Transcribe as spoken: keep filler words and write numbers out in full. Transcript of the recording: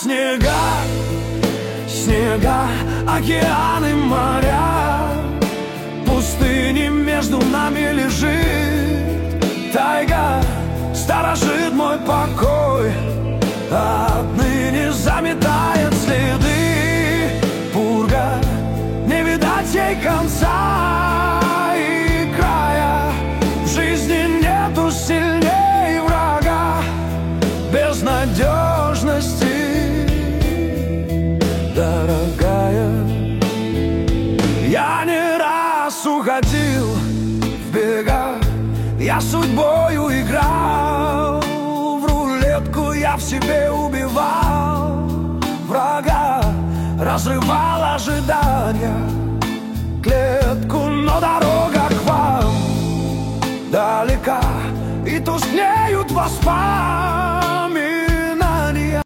снега, снега, океаны, моря, пустыни между нами лежит. Тайга сторожит мой покой, отныне заметает следы. Пурга, не видать ей конца и края. В жизни нету сильней врага, безнадежности, дорогая. Я не раз уходил в бега, я судьбою играл в рулетку, я в себе убивал врага, разрывал ожидания клетку, но дорога к вам далека, и тускнеют воспоминания.